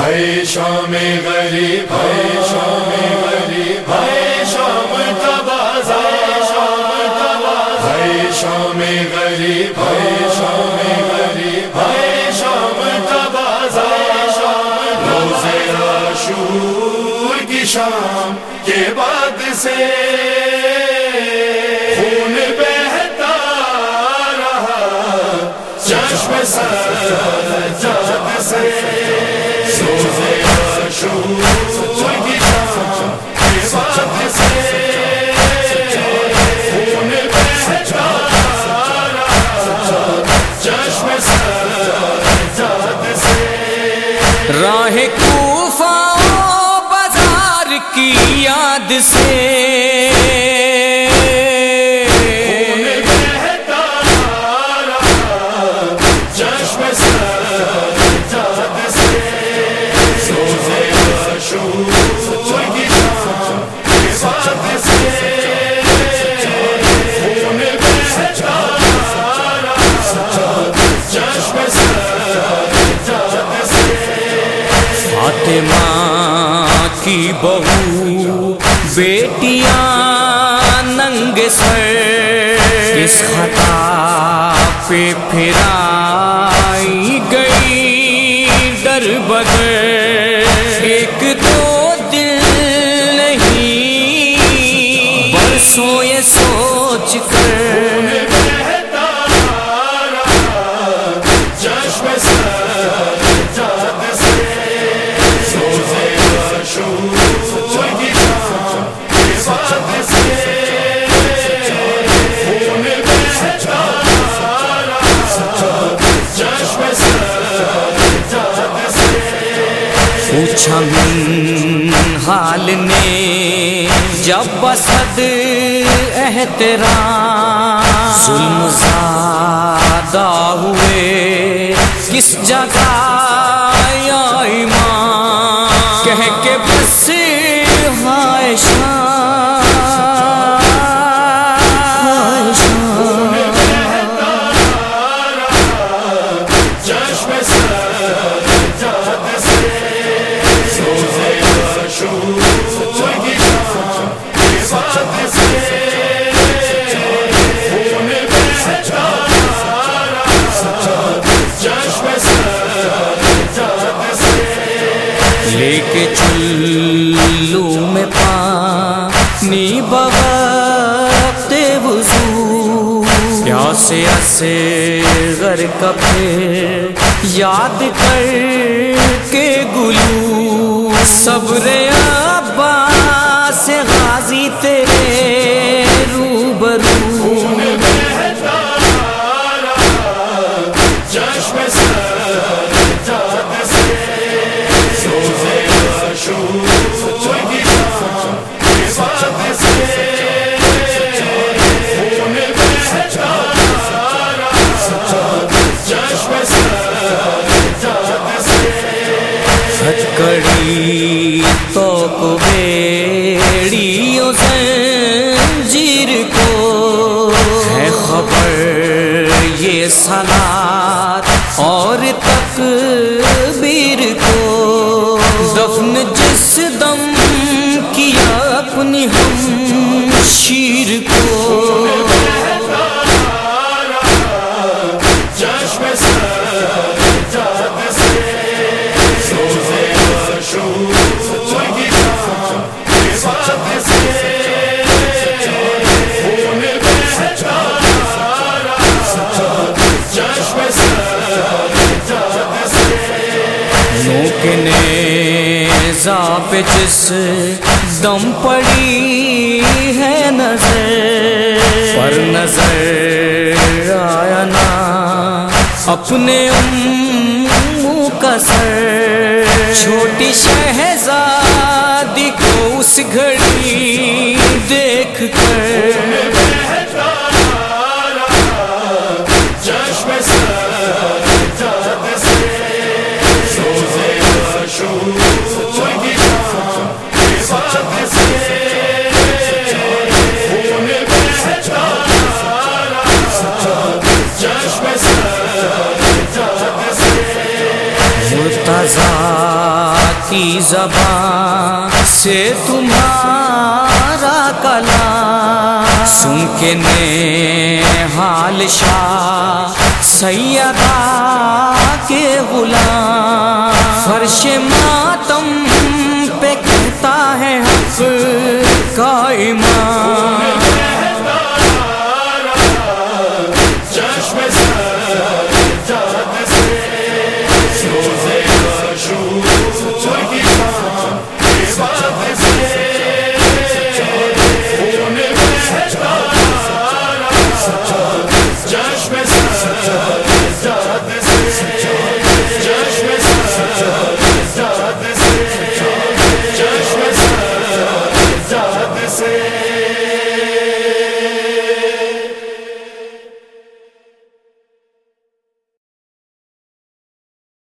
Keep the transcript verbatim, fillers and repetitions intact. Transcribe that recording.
ہے شام غریب ہے شام غریب ہے شام تبازا شام تبازا ہے شام غریب ہے شام غریب ہے شام تبازا شام روزے عاشور کی شام کے بعد سے خون بہتا رہا چشم سجاد سے روزے عاشور کی شام کے بعد سے خون بہتا رہا چشم سجاد سے راہ کوفہ و بازار کی یاد سے خون بہتا رہا چشم سجاد سے روزے عاشور کی شام کے بعد سے خون بہتا رہا چشم سجاد سے فاطمہ کی بہو بیٹیاں ننگ سر اس خطا پہ پھرائی گئی در بدر ایک دو دل نہیں برسوں یہ سوچ کر بہتا رہا چشم سجاد سے روزے عاشور کی شام کے بعد سے خون بہتا رہا چشم سجاد سے پوچھا من حال نے جب بسد احترام ظلم زیادہ ہوئے کس جگہ یا ایمان کہہ کے بس ہائے شام ہائے شام بہتا رہا چشم سجاد سے روزے عاشور کی شام کے بعد سے خون بہتا رہا چشم سجاد سے لے کے چلو میں پانی بوقت وضو پیاسے اصغر کا پھر یاد کر کے گلو صبر عباس غازی تیرے روبرو بہتا رہا چشم سجاد سے روزے عاشور کی شام کے بعد سے خون بہتا رہا چشم سجاد سے ہتکڑی تو کو بیڑیوں زنجیر کو ہے خبر یہ صلات اور تکبیر کو دفن جس دم کیا اپنی ہم شیر کو چشم سجاد سے روزے عاشور کی شام کے بعد سے خون بہتا رہا چشم سجاد سے نوک نیزہ پہ جس دم پڑی ہے نظر پر نظر آیا نا اپنے امو کا سر چھوٹی شہزادی کو اس گھڑی دیکھ کر بہتا رہا چشم سجاد سے روزے عاشور کی شام کے بعد سے خون بہتا رہا چشم سجاد سے مرتضیٰ ساقی زبان سے تمہارا کلام، سن کے نہال شاہ سیدہ کے غلام،